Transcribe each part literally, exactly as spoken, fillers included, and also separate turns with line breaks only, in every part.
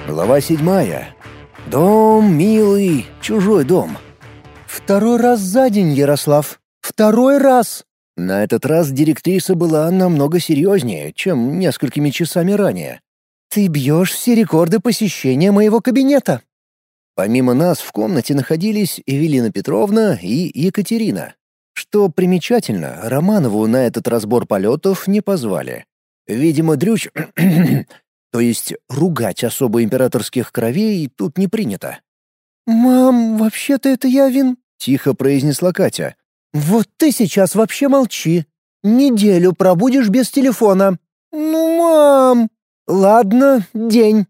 Глава седьмая. Дом, милый, чужой дом.
«Второй раз за день, Ярослав! Второй раз!»
На этот раз директриса была намного серьезнее, чем несколькими часами ранее.
«Ты бьешь все рекорды посещения моего кабинета!»
Помимо нас в комнате находились Эвелина Петровна и Екатерина. Что примечательно, Романову на этот разбор полетов не позвали. Видимо, дрючь... То есть ругать особо императорских кровей тут не принято.
«Мам, вообще-то это я вин...»
— тихо произнесла Катя.
«Вот ты сейчас вообще молчи. Неделю пробудешь без телефона». «Ну, мам...» «Ладно, день».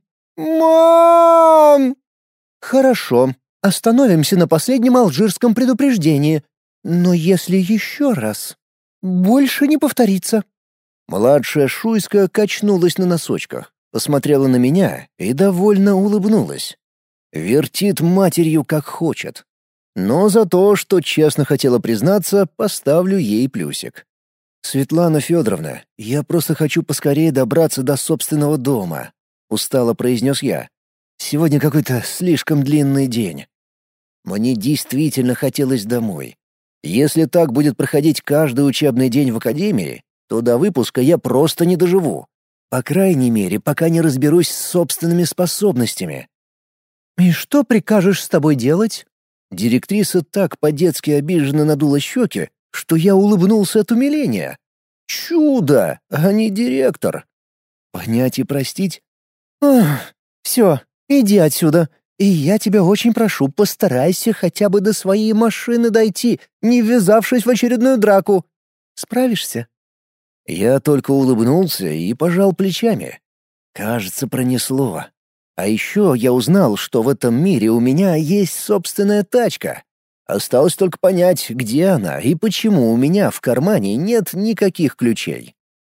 «Мам...» «Хорошо, остановимся на последнем алжирском предупреждении. Но если еще раз, больше не повторится».
Младшая Шуйска качнулась на носочках, посмотрела на меня и довольно улыбнулась. Вертит матерью как хочет. Но за то, что честно хотела признаться, поставлю ей плюсик. «Светлана Федоровна, я просто хочу поскорее добраться до собственного дома», — устало произнес я. «Сегодня какой-то слишком длинный день. Мне действительно хотелось домой. Если так будет проходить каждый учебный день в академии, то до выпуска я просто не доживу. По крайней мере, пока не разберусь с собственными способностями».
«И что прикажешь с тобой делать?»
Директриса так по-детски обиженно надула щеки, что я улыбнулся от умиления. Чудо, а не директор. Понять и простить?
«Ах, все, иди отсюда. И я тебя очень прошу, постарайся хотя бы до своей машины дойти, не ввязавшись в очередную драку. Справишься?»
Я только улыбнулся и пожал плечами. Кажется, пронесло. А еще я узнал, что в этом мире у меня есть собственная тачка. Осталось только понять, где она и почему у меня в кармане нет никаких ключей.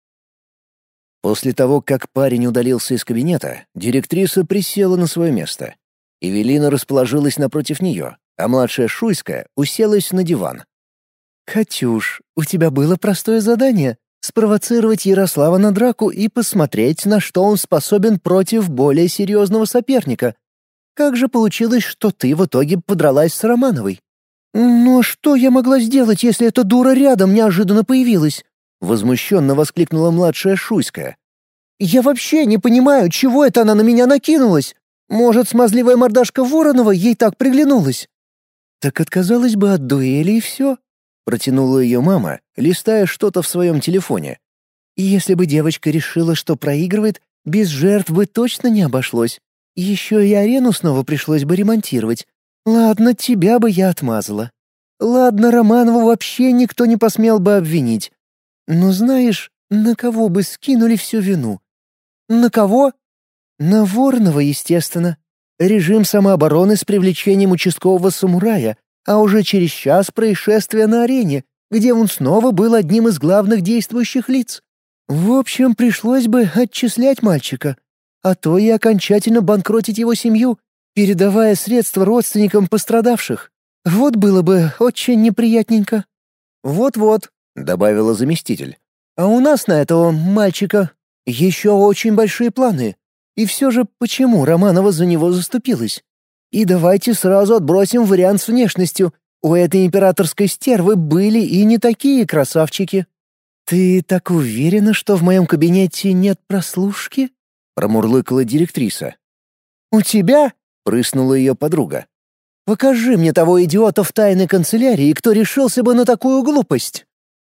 После того, как парень удалился из кабинета, директриса присела на свое место. Эвелина расположилась напротив нее, а младшая Шуйска уселась на диван.
«Катюш, у тебя было простое задание — спровоцировать Ярослава на драку и посмотреть, на что он способен против более серьезного соперника. Как же получилось, что ты в итоге подралась с Романовой?» «Но что я могла сделать, если эта дура рядом неожиданно появилась?» — возмущенно воскликнула младшая Шуйская. «Я вообще не понимаю, чего это она на меня накинулась. Может, смазливая мордашка Воронова ей так приглянулась?» «Так отказалась бы от дуэли и все», — протянула ее мама, листая что-то в своем телефоне. «Если бы девочка решила, что проигрывает, без жертв бы точно не обошлось. Еще и арену снова пришлось бы ремонтировать. Ладно, тебя бы я отмазала. Ладно, Романову вообще никто не посмел бы обвинить. Но знаешь, на кого бы скинули всю вину? На кого? На Воронова, естественно. Режим самообороны с привлечением участкового самурая, а уже через час происшествие на арене, где он снова был одним из главных действующих лиц. В общем, пришлось бы отчислять мальчика, а то и окончательно банкротить его семью, передавая средства родственникам пострадавших. Вот было бы очень неприятненько». «Вот-вот», — добавила заместитель. «А у нас на этого мальчика еще очень большие планы. И все же почему Романова за него заступилась? И давайте сразу отбросим вариант с внешностью. У этой императорской стервы были и не такие красавчики». «Ты так уверена, что в моем кабинете нет прослушки?» — промурлыкала директриса. «У тебя?» — прыснула ее подруга. «Покажи мне того идиота в тайной канцелярии, кто решился бы на такую глупость».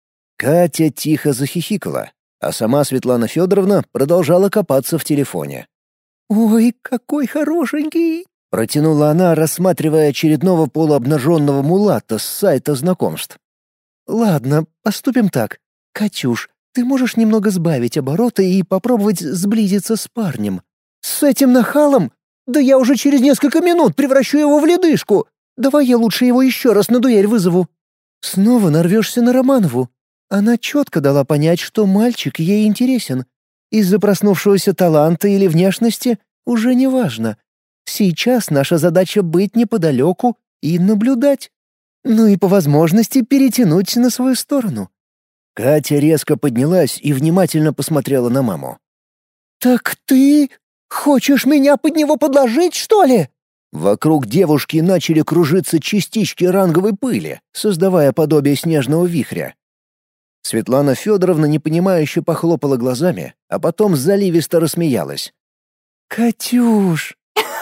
Катя тихо захихикала, а сама Светлана Федоровна продолжала копаться в телефоне.
«Ой, какой хорошенький!» —
протянула она, рассматривая очередного полуобнаженного мулата с сайта знакомств.
«Ладно, поступим так. Катюш, ты можешь немного сбавить обороты и попробовать сблизиться с парнем?» «С этим нахалом? Да я уже через несколько минут превращу его в ледышку. Давай я лучше его еще раз на дуэль вызову». «Снова нарвешься на Романову. Она четко дала понять, что мальчик ей интересен. Из-за проснувшегося таланта или внешности уже не важно. Сейчас наша задача быть неподалеку и наблюдать. Ну и по возможности перетянуть на свою сторону».
Катя резко поднялась и внимательно посмотрела на маму.
«Так ты...» Хочешь меня под него подложить, что ли?»
Вокруг девушки начали кружиться частички ранговой пыли, создавая подобие снежного вихря. Светлана Федоровна непонимающе похлопала глазами, а потом заливисто рассмеялась.
«Катюш,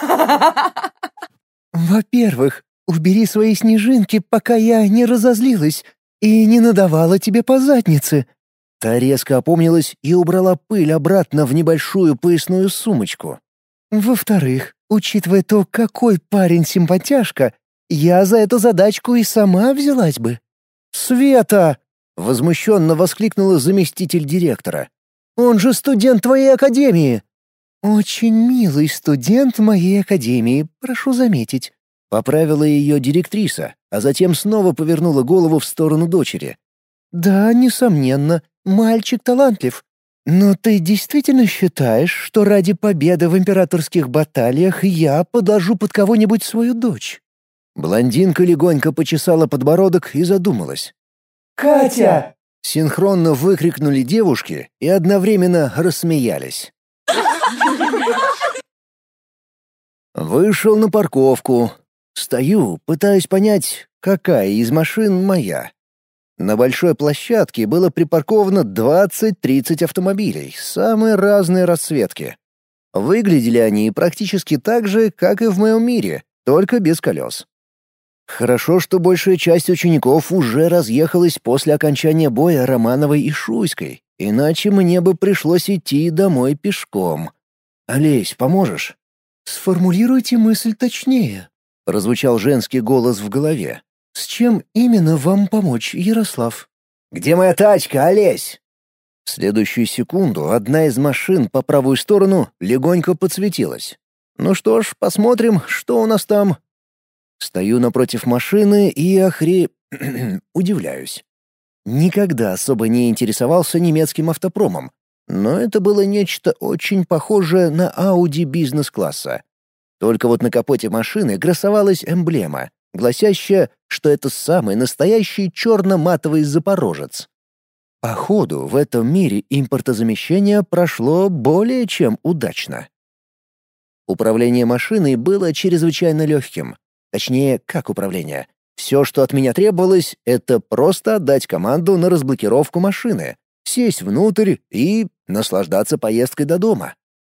во-первых, убери свои снежинки, пока я не разозлилась и не надавала тебе по заднице».
Та резко опомнилась и убрала пыль обратно в небольшую поясную сумочку.
«Во-вторых, учитывая то, какой парень симпатяшка, я за эту задачку и сама взялась бы».
«Света!» — возмущенно воскликнула заместитель директора.
«Он же студент твоей академии!» «Очень милый студент моей академии, прошу заметить», —
поправила ее директриса, а затем снова повернула голову в сторону дочери.
«Да, несомненно, мальчик талантлив. Но ты действительно считаешь, что ради победы в императорских баталиях я подложу под кого-нибудь свою дочь?»
Блондинка легонько почесала подбородок и задумалась.
«Катя!»
— синхронно выкрикнули девушки и одновременно рассмеялись. Вышел на парковку. Стою, пытаюсь понять, какая из машин моя. На большой площадке было припарковано двадцать-тридцать автомобилей самой разной расцветки. Выглядели они практически так же, как и в моем мире, только без колес. Хорошо, что большая часть учеников уже разъехалась после окончания боя Романовой и Шуйской, иначе мне бы пришлось идти домой пешком. «Олесь, поможешь?»
«Сформулируйте мысль точнее»,
— прозвучал женский голос в голове.
«С чем именно вам помочь, Ярослав?»
«Где моя тачка, Олесь?» В следующую секунду одна из машин по правую сторону легонько подсветилась. «Ну что ж, посмотрим, что у нас там». Стою напротив машины и охре... удивляюсь. Никогда особо не интересовался немецким автопромом, но это было нечто очень похожее на Audi бизнес-класса. Только вот на капоте машины красовалась эмблема, гласящая, что это самый настоящий черно-матовый запорожец. Походу, в этом мире импортозамещение прошло более чем удачно. Управление машиной было чрезвычайно легким. Точнее, как управление. Все, что от меня требовалось, это просто отдать команду на разблокировку машины, сесть внутрь и наслаждаться поездкой до дома.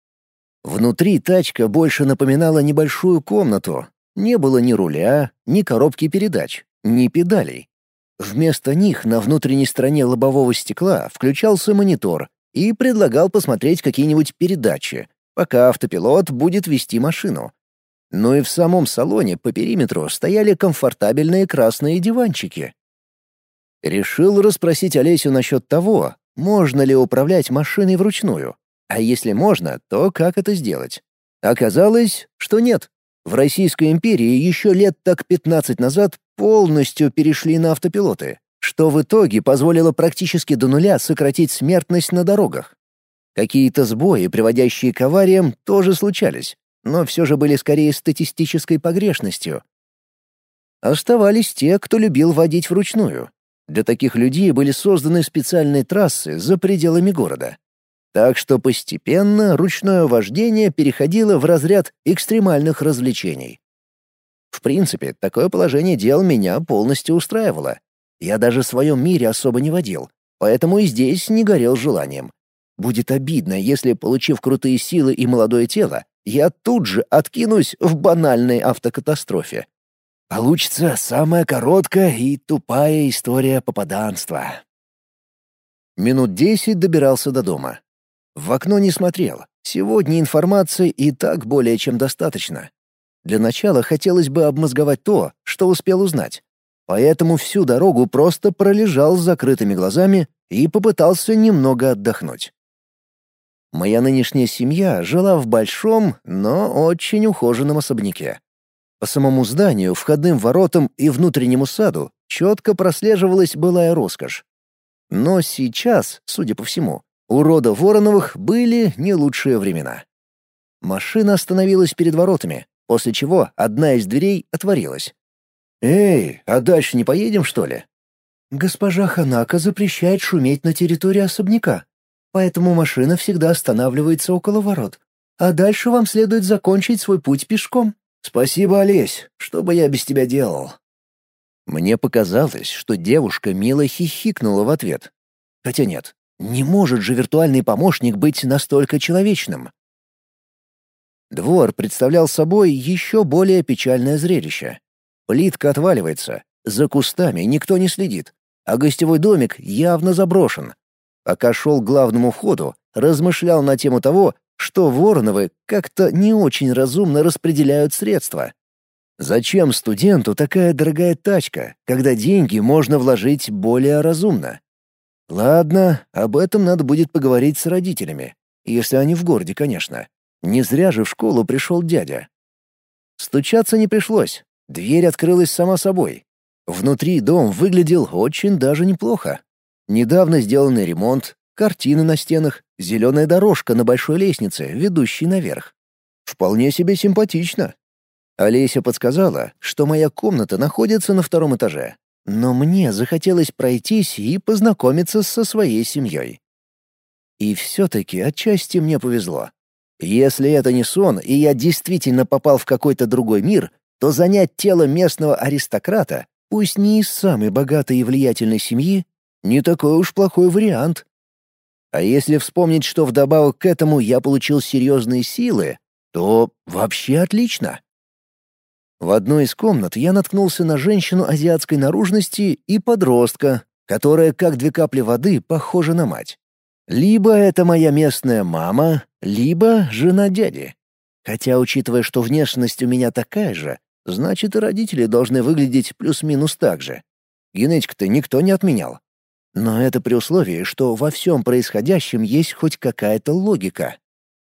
Внутри тачка больше напоминала небольшую комнату. Не было ни руля, ни коробки передач, ни педалей. Вместо них на внутренней стороне лобового стекла включался монитор и предлагал посмотреть какие-нибудь передачи, пока автопилот будет вести машину. Но и в самом салоне по периметру стояли комфортабельные красные диванчики. Решил расспросить Олесю насчет того, можно ли управлять машиной вручную, а если можно, то как это сделать. Оказалось, что нет. В Российской империи еще лет так пятнадцать назад полностью перешли на автопилоты, что в итоге позволило практически до нуля сократить смертность на дорогах. Какие-то сбои, приводящие к авариям, тоже случались, но все же были скорее статистической погрешностью. Оставались те, кто любил водить вручную. Для таких людей были созданы специальные трассы за пределами города. Так что постепенно ручное вождение переходило в разряд экстремальных развлечений. В принципе, такое положение дел меня полностью устраивало. Я даже в своем мире особо не водил, поэтому и здесь не горел желанием. Будет обидно, если, получив крутые силы и молодое тело, я тут же откинусь в банальной автокатастрофе. Получится самая короткая и тупая история попаданства. Минут десять добирался до дома. В окно не смотрел. Сегодня информации и так более чем достаточно. Для начала хотелось бы обмозговать то, что успел узнать. Поэтому всю дорогу просто пролежал с закрытыми глазами и попытался немного отдохнуть. Моя нынешняя семья жила в большом, но очень ухоженном особняке. По самому зданию, входным воротам и внутреннему саду четко прослеживалась былая роскошь. Но сейчас, судя по всему, у рода Вороновых были не лучшие времена. Машина остановилась перед воротами, после чего одна из дверей отворилась. «Эй, а дальше не поедем, что ли?»
«Госпожа Ханака запрещает шуметь на территории особняка, поэтому машина всегда останавливается около ворот. А дальше вам следует закончить свой путь пешком».
«Спасибо, Олесь. Что бы я без тебя делал?» Мне показалось, что девушка мило хихикнула в ответ. Хотя нет, не может же виртуальный помощник быть настолько человечным. Двор представлял собой еще более печальное зрелище. Плитка отваливается, за кустами никто не следит, а гостевой домик явно заброшен. Пока шел к главному входу, размышлял на тему того, что Вороновы как-то не очень разумно распределяют средства. Зачем студенту такая дорогая тачка, когда деньги можно вложить более разумно? Ладно, об этом надо будет поговорить с родителями, если они в городе, конечно. Не зря же в школу пришел дядя. Стучаться не пришлось, дверь открылась сама собой. Внутри дом выглядел очень даже неплохо. Недавно сделанный ремонт, картины на стенах, зеленая дорожка на большой лестнице, ведущей наверх. Вполне себе симпатично. Олеся подсказала, что моя комната находится на втором этаже, но мне захотелось пройтись и познакомиться со своей семьей. И все-таки отчасти мне повезло. Если это не сон, и я действительно попал в какой-то другой мир, то занять тело местного аристократа, пусть не из самой богатой и влиятельной семьи, не такой уж плохой вариант. А если вспомнить, что вдобавок к этому я получил серьезные силы, то вообще отлично. В одной из комнат я наткнулся на женщину азиатской наружности и подростка, которая, как две капли воды, похожа на мать. Либо это моя местная мама, либо жена дяди. Хотя, учитывая, что внешность у меня такая же, значит, и родители должны выглядеть плюс-минус так же. Генетику-то никто не отменял. Но это при условии, что во всем происходящем есть хоть какая-то логика.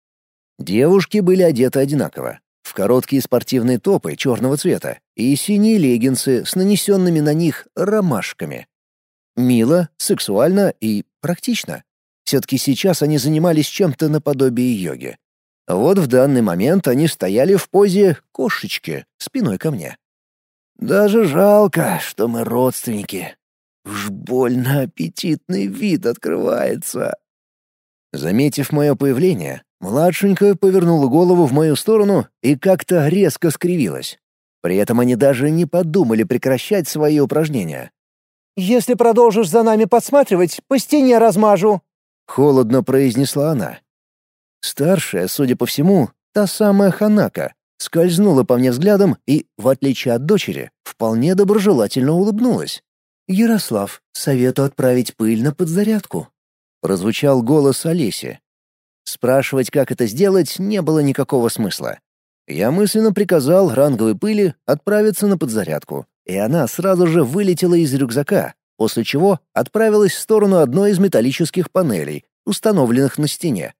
Девушки были одеты одинаково. В короткие спортивные топы черного цвета и синие леггинсы с нанесенными на них ромашками. Мило, сексуально и практично. Все-таки сейчас они занимались чем-то наподобие йоги. Вот в данный момент они стояли в позе кошечки, спиной ко мне. Даже жалко, что мы родственники. Уж больно аппетитный вид открывается. Заметив мое появление, младшенькая повернула голову в мою сторону и как-то резко скривилась. При этом они даже не подумали прекращать свои упражнения.
«Если продолжишь за нами подсматривать, по стене размажу», — холодно произнесла она. Старшая, судя по всему, та самая Ханака, скользнула по мне взглядом и, в отличие от дочери, вполне доброжелательно улыбнулась. «Ярослав, советую отправить пыль на подзарядку», — прозвучал голос Олеси. Спрашивать, как это сделать, не было никакого смысла. Я мысленно приказал ранговой пыли отправиться на подзарядку, и она сразу же вылетела из рюкзака, после чего отправилась в сторону одной из металлических панелей, установленных на стене.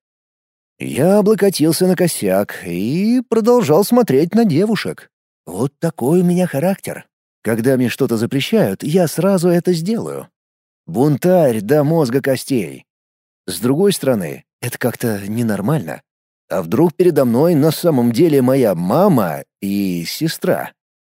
Я облокотился на косяк и продолжал смотреть на девушек. Вот такой у меня характер. Когда мне что-то запрещают, я сразу это сделаю. Бунтарь до мозга костей. С другой стороны, это как-то ненормально. А вдруг передо мной на самом деле моя мама и сестра?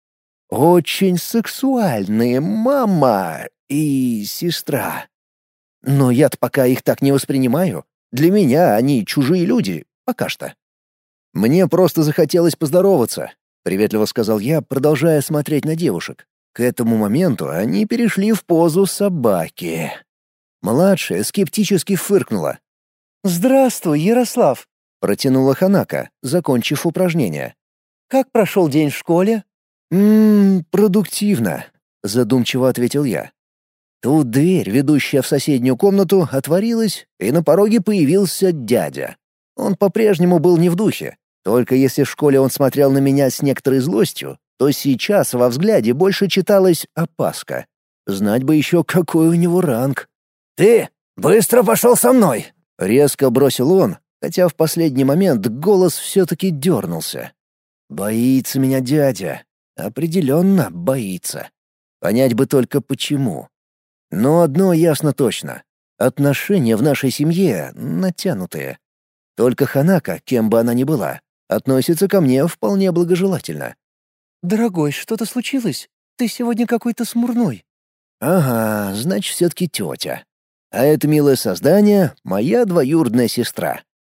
Очень сексуальные мама и сестра. Но я-то пока их так не воспринимаю. Для меня они чужие люди, пока что. Мне просто захотелось поздороваться, приветливо сказал я, продолжая смотреть на девушек. К этому моменту они перешли в позу собаки. Младшая скептически фыркнула. «Здравствуй, Ярослав», — протянула Ханака, закончив упражнение. «Как прошел день в школе?» «Ммм, продуктивно», — задумчиво ответил я. Тут дверь, ведущая в соседнюю комнату, отворилась, и на пороге появился дядя. Он по-прежнему был не в духе. Только если в школе он смотрел на меня с некоторой злостью, то сейчас во взгляде больше читалась опаска. Знать бы еще, какой у него ранг. «Ты быстро пошел со мной!» — резко бросил он, хотя в последний момент голос все-таки дернулся. «Боится меня дядя. Определенно боится. Понять бы только почему. Но одно ясно точно. Отношения в нашей семье натянутые. Только Ханака, кем бы она ни была, относится ко мне вполне благожелательно». «Дорогой, что-то случилось? Ты сегодня какой-то смурной». «Ага, значит, все-таки тетя. А это милое создание — моя двоюродная сестра.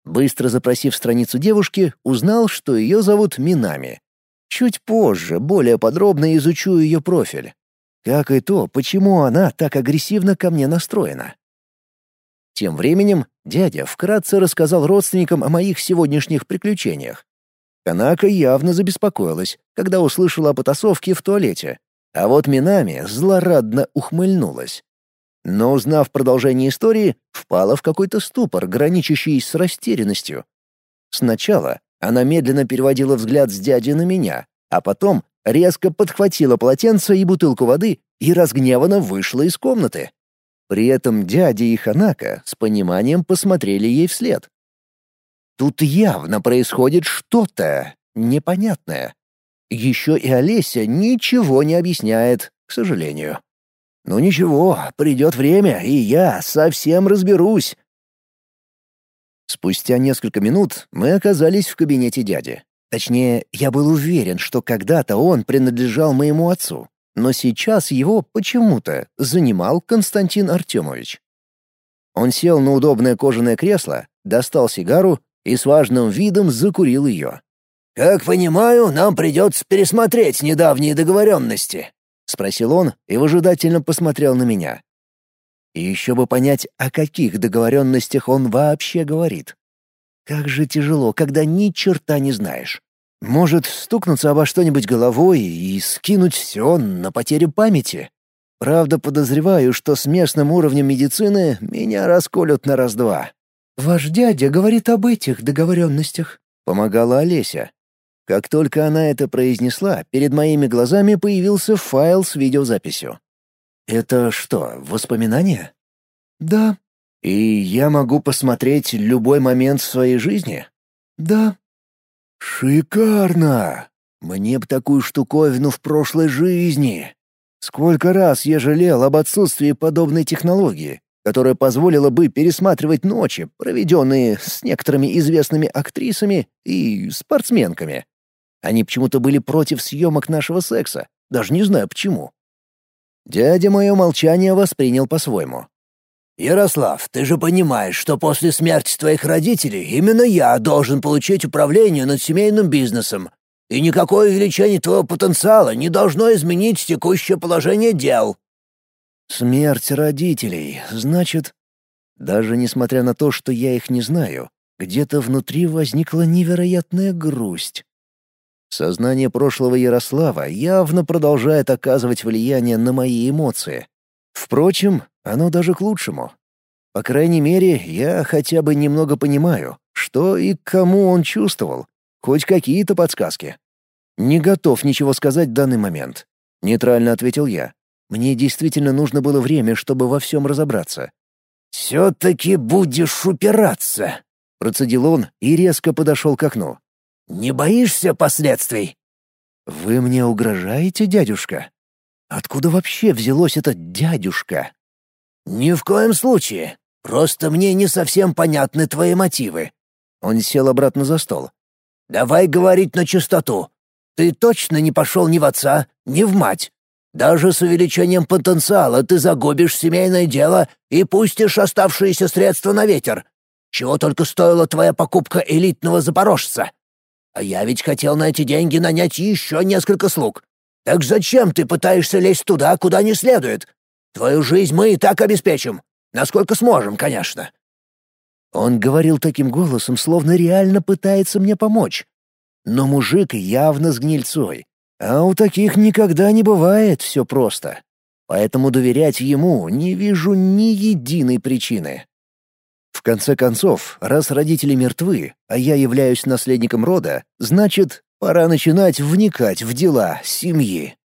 Быстро запросив страницу девушки, узнал, что ее зовут Минами. Чуть позже более подробно изучу ее профиль. Как и то, почему она так агрессивно ко мне настроена. Тем временем дядя вкратце рассказал родственникам о моих сегодняшних приключениях. Канака явно забеспокоилась, когда услышала о потасовке в туалете, а вот Минами злорадно ухмыльнулась. Но, узнав продолжение истории, впала в какой-то ступор, граничащий с растерянностью. Сначала она медленно переводила взгляд с дяди на меня, а потом резко подхватила полотенце и бутылку воды и разгневанно вышла из комнаты. При этом дядя и Ханака с пониманием посмотрели ей вслед. Тут явно происходит что-то непонятное. Еще и Олеся ничего не объясняет, к сожалению. Ну ничего, придет время, и я совсем разберусь. Спустя несколько минут мы оказались в кабинете дяди. Точнее, я был уверен, что когда-то он принадлежал моему отцу, но сейчас его почему-то занимал Константин Артемович. Он сел на удобное кожаное кресло, достал сигару и с важным видом закурил ее. «Как понимаю, нам придется пересмотреть недавние договоренности», — спросил он и выжидательно посмотрел на меня. И еще бы понять, о каких договоренностях он вообще говорит. Как же тяжело, когда ни черта не знаешь. Может, стукнуться обо что-нибудь головой и скинуть все на потерю памяти. Правда, подозреваю, что с местным уровнем медицины меня расколют на раз-два.
«Ваш дядя говорит об этих договоренностях»,
— помогала Олеся. Как только она это произнесла, перед моими глазами появился файл с видеозаписью. «Это что, воспоминания?»
«Да».
«И я могу посмотреть любой момент в своей жизни?»
«Да».
«Шикарно! Мне б такую штуковину в прошлой жизни! Сколько раз я жалел об отсутствии подобной технологии, которая позволила бы пересматривать ночи, проведенные с некоторыми известными актрисами и спортсменками. Они почему-то были против съемок нашего секса, даже не знаю почему». Дядя мое молчание воспринял по-своему. «Ярослав, ты же понимаешь, что после смерти твоих родителей именно я должен получить управление над семейным бизнесом, и никакое увеличение твоего потенциала не должно изменить текущее положение дел». «Смерть родителей, значит...» Даже несмотря на то, что я их не знаю, где-то внутри возникла невероятная грусть. Сознание прошлого Ярослава явно продолжает оказывать влияние на мои эмоции. Впрочем, оно даже к лучшему. По крайней мере, я хотя бы немного понимаю, что и к кому он чувствовал, хоть какие-то подсказки. «Не готов ничего сказать в данный момент», — нейтрально ответил я. Мне действительно нужно было время, чтобы во всем разобраться. «Все-таки будешь упираться», — процедил он и резко подошел к окну. «Не боишься последствий?» «Вы мне угрожаете, дядюшка? Откуда вообще взялось это «дядюшка»?» «Ни в коем случае. Просто мне не совсем понятны твои мотивы». Он сел обратно за стол. «Давай говорить на чистоту. Ты точно не пошел ни в отца, ни в мать. Даже с увеличением потенциала ты загубишь семейное дело и пустишь оставшиеся средства на ветер. Чего только стоила твоя покупка элитного запорожца. А я ведь хотел на эти деньги нанять еще несколько слуг. Так зачем ты пытаешься лезть туда, куда не следует? Твою жизнь мы и так обеспечим. Насколько сможем, конечно». Он говорил таким голосом, словно реально пытается мне помочь. Но мужик явно с гнильцой. А у таких никогда не бывает все просто. Поэтому доверять ему не вижу ни единой причины. В конце концов, раз родители мертвы, а я являюсь наследником рода, значит, пора начинать вникать в дела семьи.